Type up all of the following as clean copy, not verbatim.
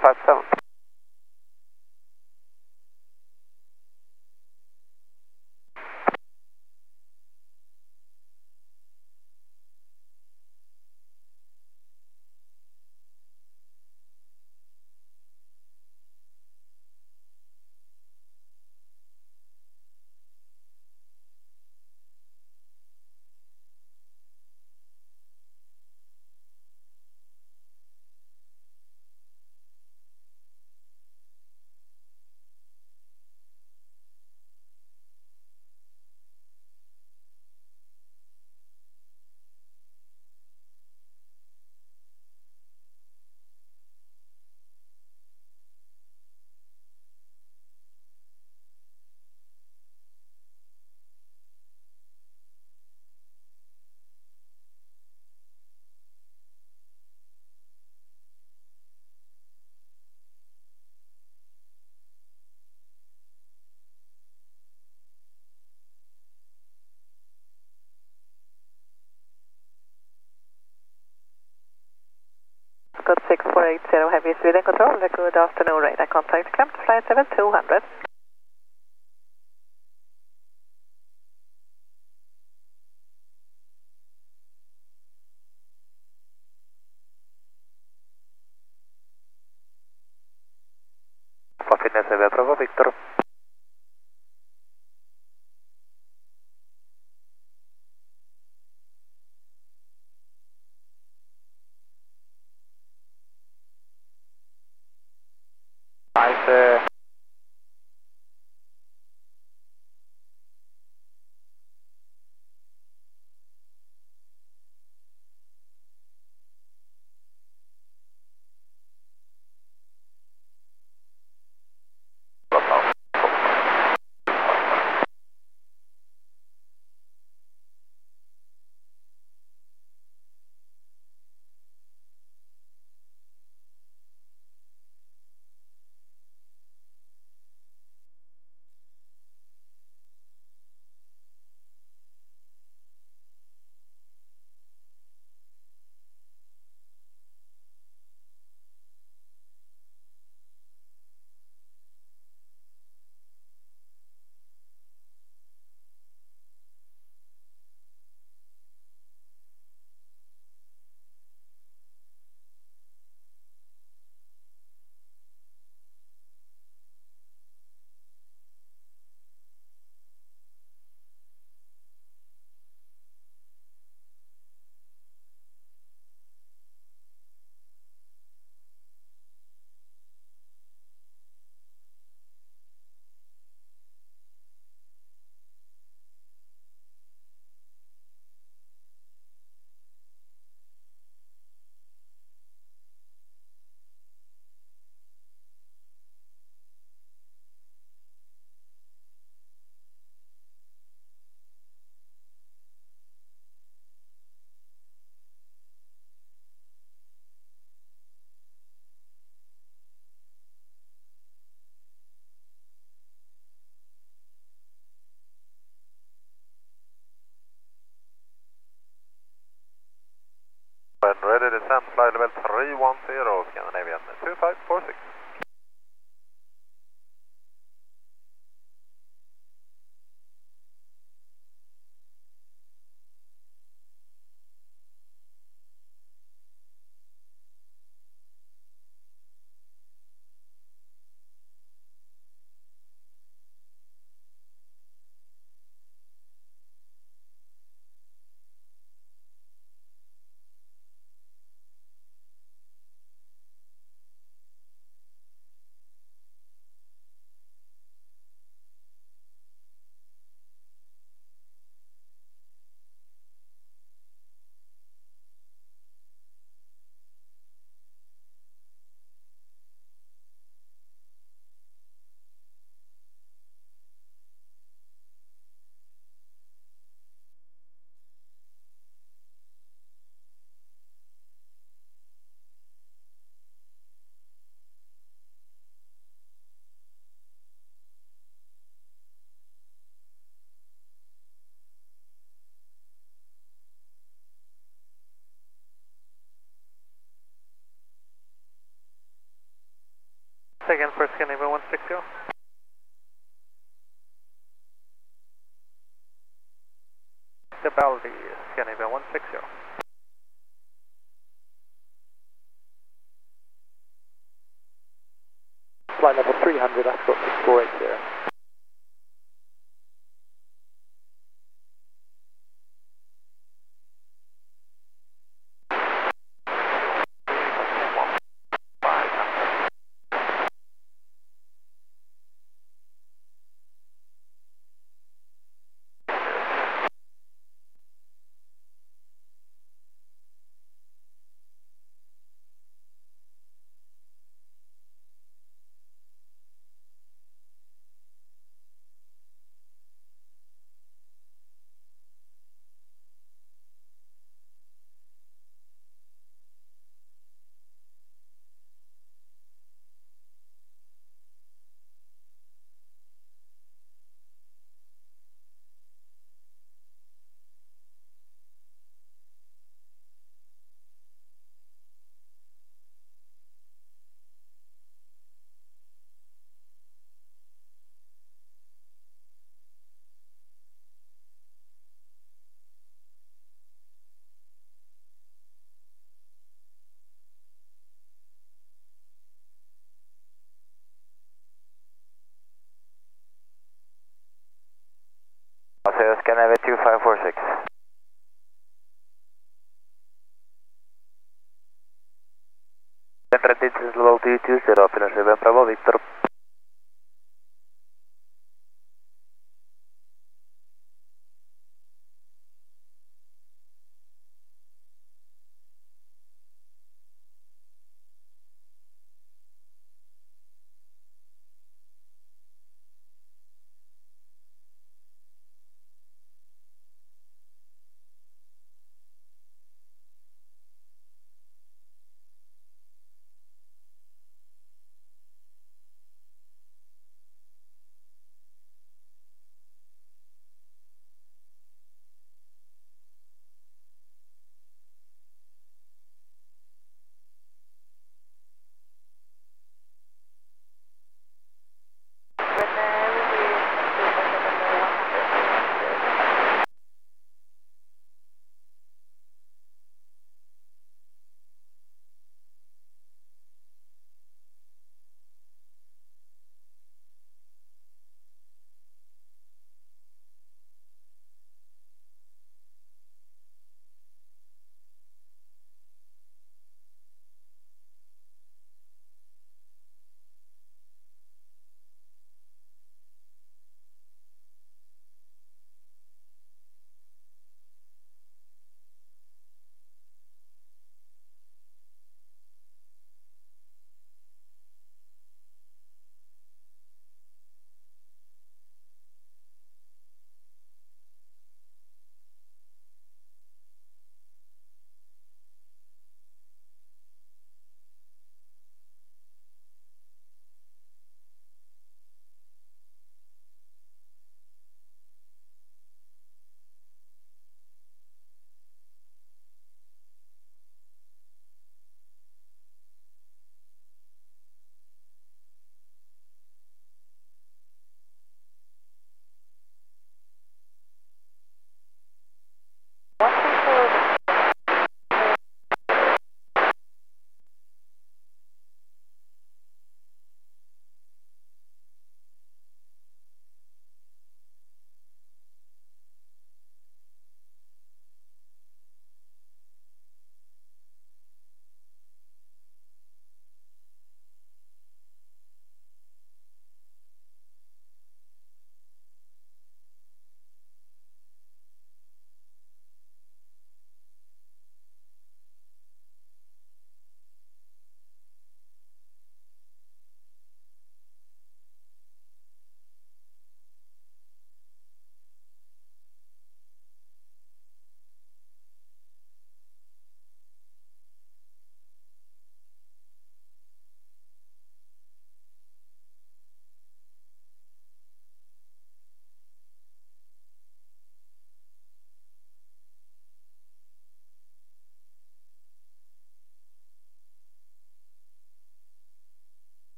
757. Good 6480 Heavy Sweden Control. Good afternoon, radar contact. Come to flight 7200. Martinez, Bravo Victor. Nice. When ready, descent, flight level 310, Scandinavian 2546. again for Scandinavia 160. Debaldi, Scandinavia 160. Flight level 300, Ascot 6480. Scandinavia 2546. Central distance level 220, finish event Bravo Victor.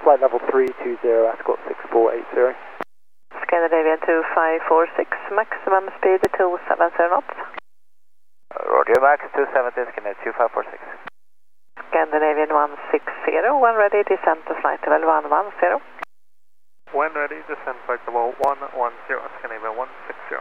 Flight level 320, Ascot 6480. Scandinavian 2546, maximum speed 270 knots. Roger, max 270, Scandinavian 2546. Scandinavian 160, when ready, descend to flight level 110. When ready, descend flight level 110, Scandinavian 160.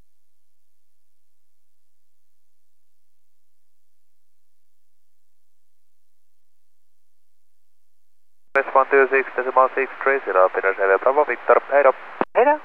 West 126.630, Peter 7, Bravo Victor, hej då. Hej då.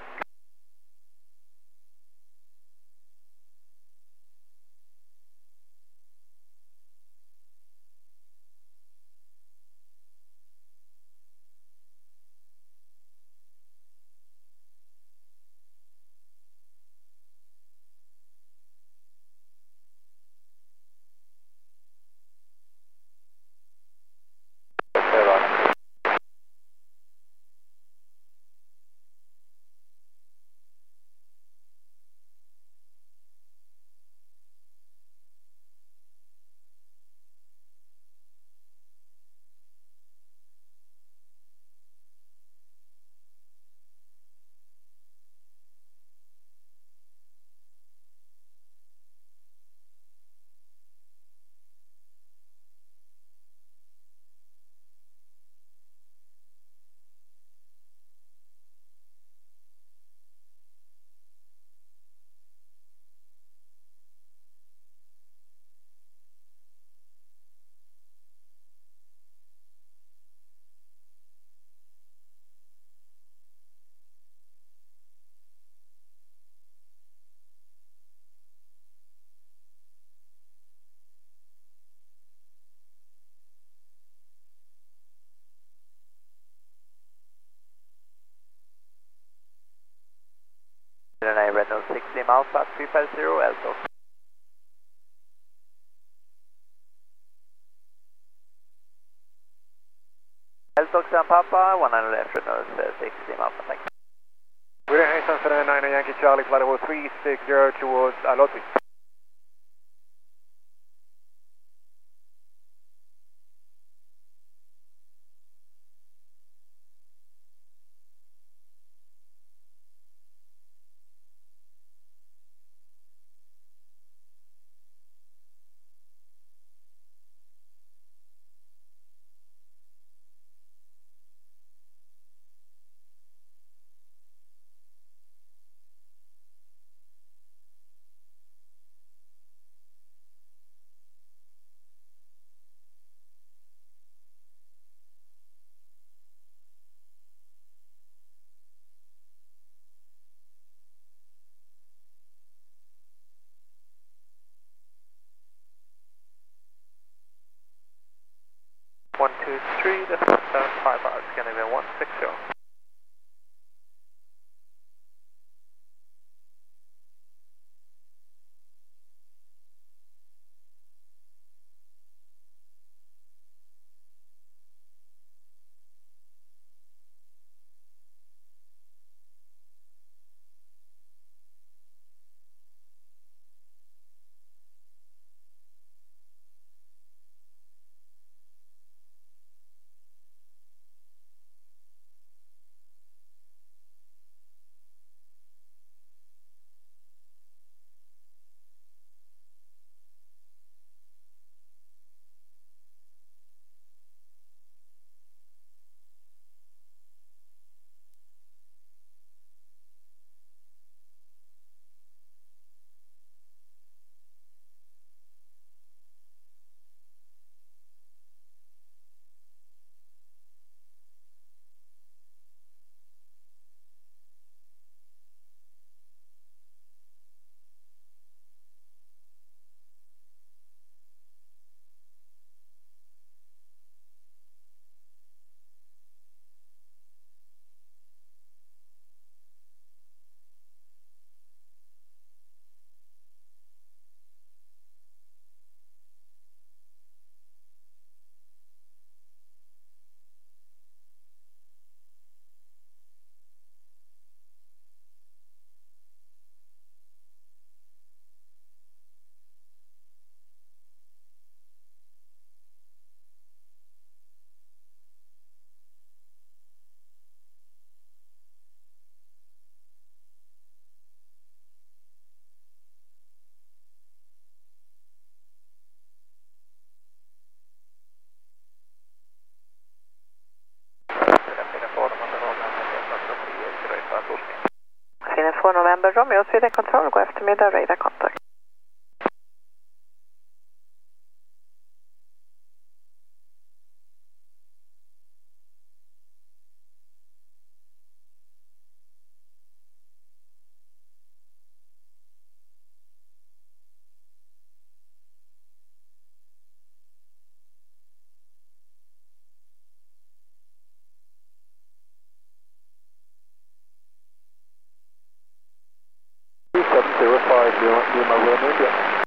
Renault 60 miles past 350, Eltok. Eltok San Papa, 100 left, Renault 60 miles, thank you. We're at 879 Yankee Charlie, flight level 360 towards Lottie. One, two, three, descend 5 hours, Scandinavian 160. for November Romeo, Sweden Control, god eftermiddag, radar contact. Lima Romeo, India.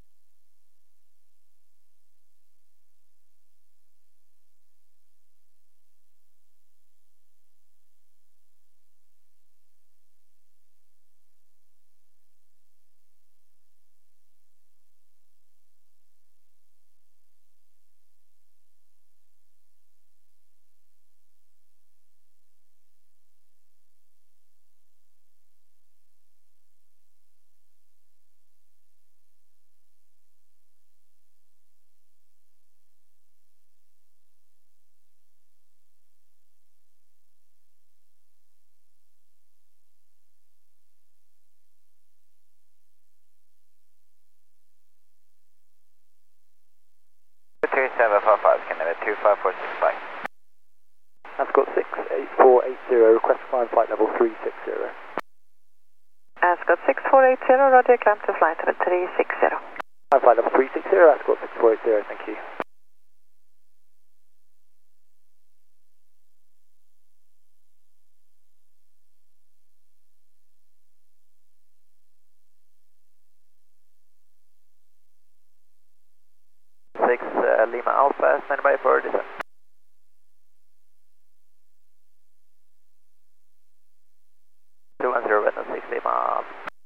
Can I have 25465? Ascot 68480, request to climb flight level 360. Ascot 6480, Roger, climb to flight level 360. Climb flight level 360, Ascot 6480, thank you. Lima Alpha, stand by for descent. Two one zero Venus 6 Lima.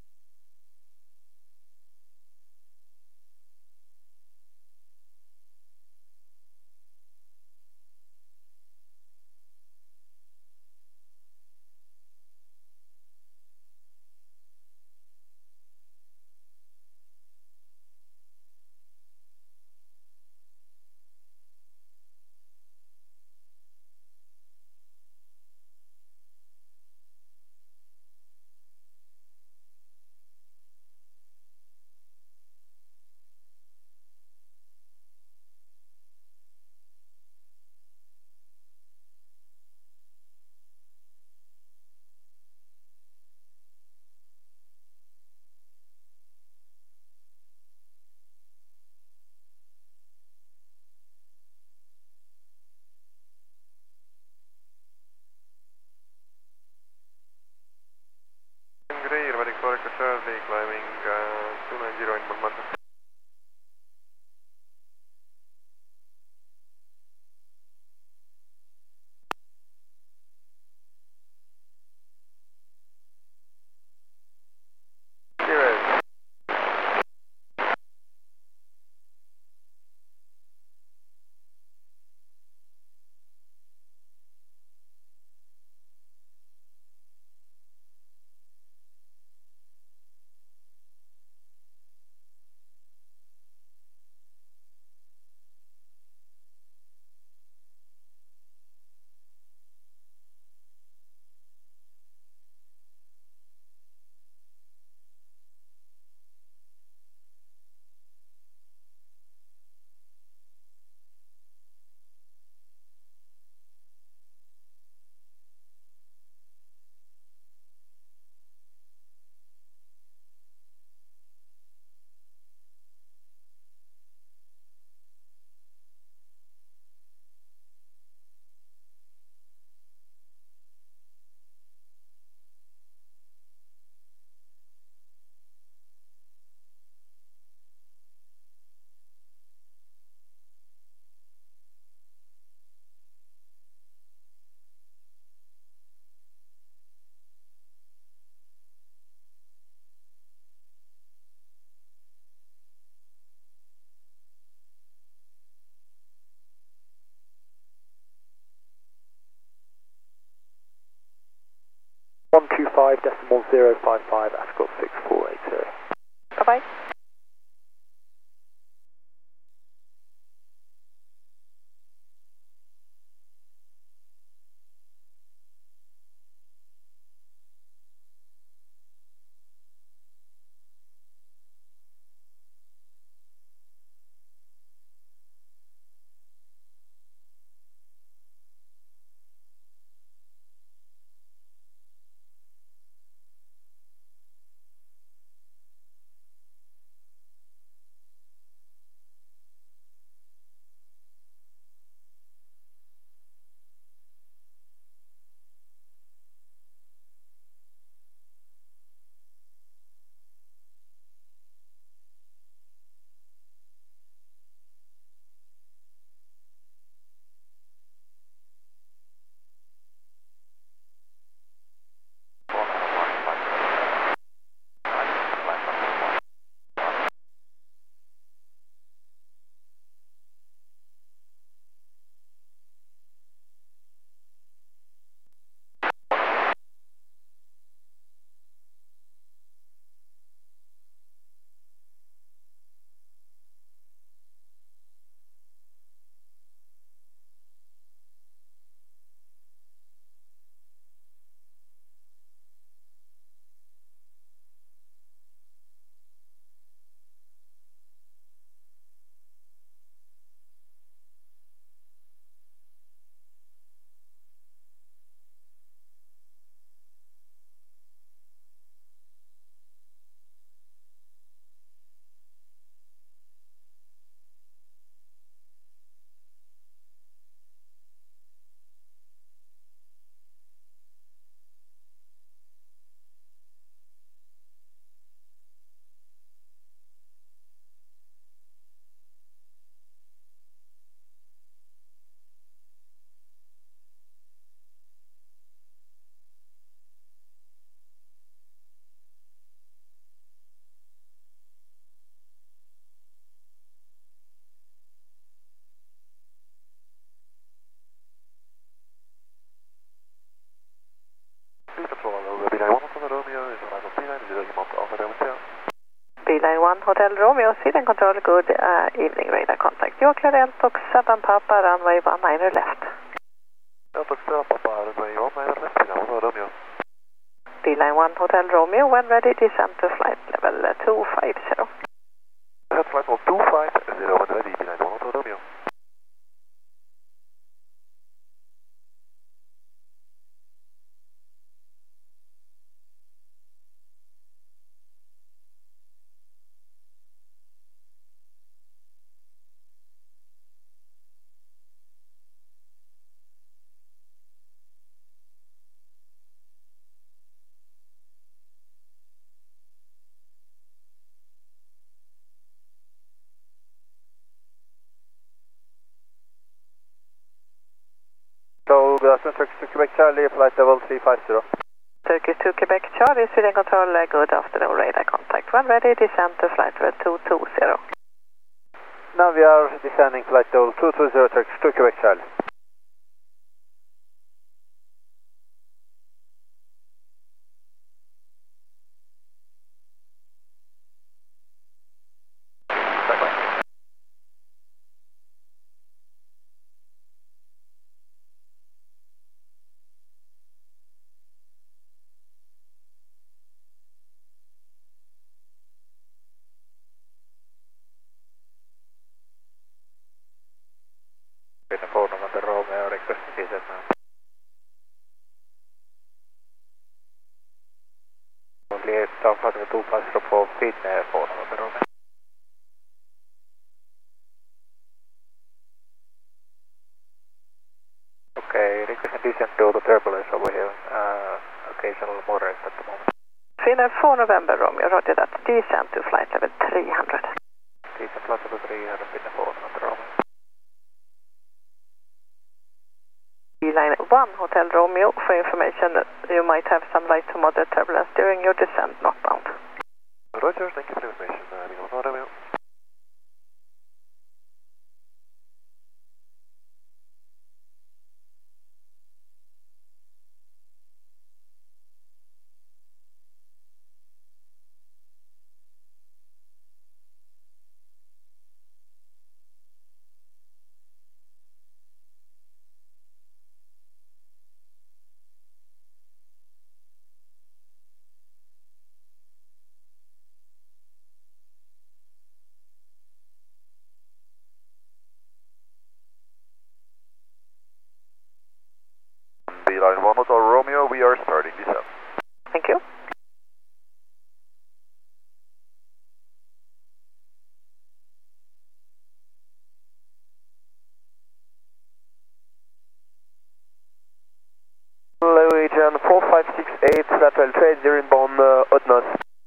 Grejer, vad det kvar att köra, climbing 290 in Montmartre. One 125.055, Ascot 6480. Bye-bye. Beeline 1 Hotel Romeo, Sweden Control, good evening, radar contact. You're clear Eltok 7 Papa, runway 19 left. Eltok 7 Papa, runway 19 left, Beeline 1 Hotel Romeo. Beeline 1 Hotel Romeo, when ready, descend to flight level 250. Flight level 250, when ready, Beeline 1 Hotel Romeo. So, good afternoon, Turkish 2 Quebec Charlie, flight level 350. Turkish 2 Quebec Charlie, Sweden Control, good afternoon, radar contact. When ready, descend to flight level 220. Now we are descending flight level 220, Turkish 2 Quebec Charlie. Phone November Romeo, request to descend now. Only down flight level 250 for feet, phone November Romeo. Okay, request to descend to the turbulence over here, occasional moderate at the moment. Finnair 4 November Romeo, roger that, descend to flight level 300. Descend flight level 300, Finnair 4 November Romeo. Beeline 1 Hotel Romeo, for information, you might have some light to moderate turbulence during your descent northbound. Roger, thank you for the information, Beeline 1 Hotel Romeo. Beeline 1 Hotel Romeo, we are starting descent. Thank you. Norwegian 4568, flat level 20 inbound Odnos.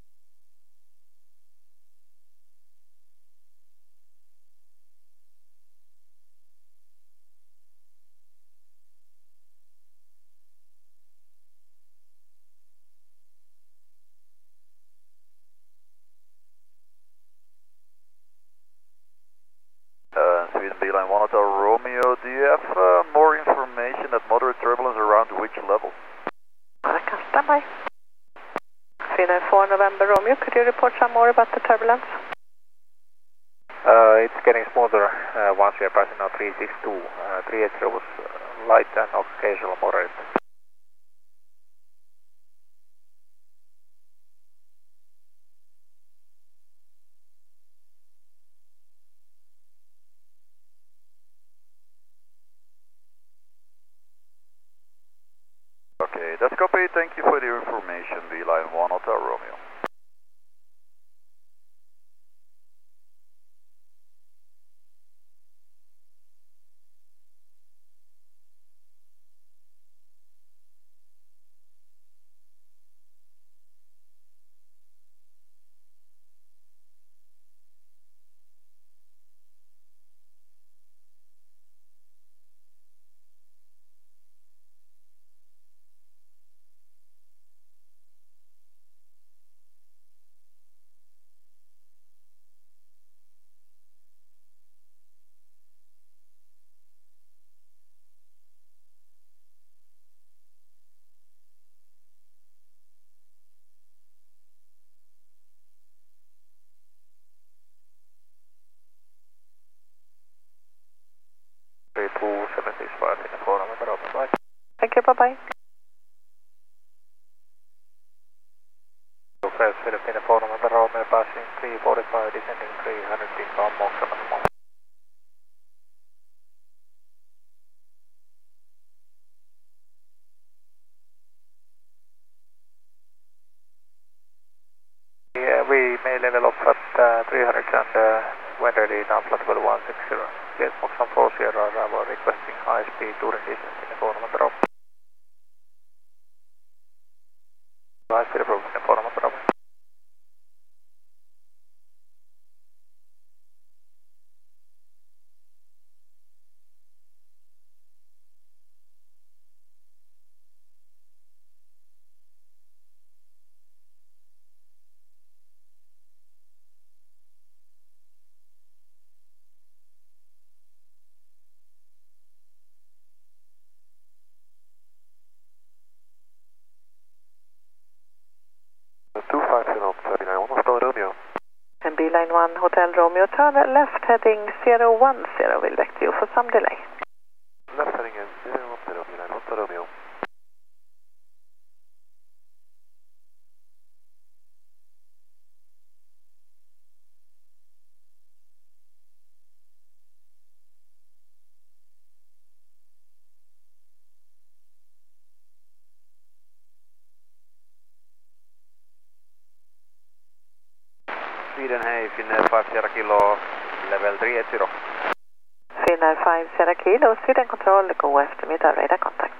Sweden Beeline 1 Hotel Romeo, do you have more information at moderate turbulence around which level? I can stand by. Finnair 4 November Romeo, could you report some more about the turbulence? It's getting smoother once we are passing now 362. 380 was light and occasional moderate. Okay, that's copy. Thank you for the information, Beeline 1 Hotel Romeo. 765 in the 4 November Romeo, bye. Thank you, bye-bye. First Philippine 4 November Romeo, passing 345, descending 300 inbound Moxon at the moment. Yeah, we may level off at 300 and when ready, now flight level 160. Yes, Moxon 4 Sierra, Bravo, requesting high speed touring distance in the 4 November Romeo. High speed approach in the 4 November Romeo. And Beeline 1 Hotel Romeo, turn left heading 010, will direct you for some delay. Left heading in 010, Beeline Hotel Romeo. Sweden, hey, Finnair 5 Sierra Kilo, level 380. Finnair 5 Sierra Kilo, Sweden Control, god eftermiddag, radar contact.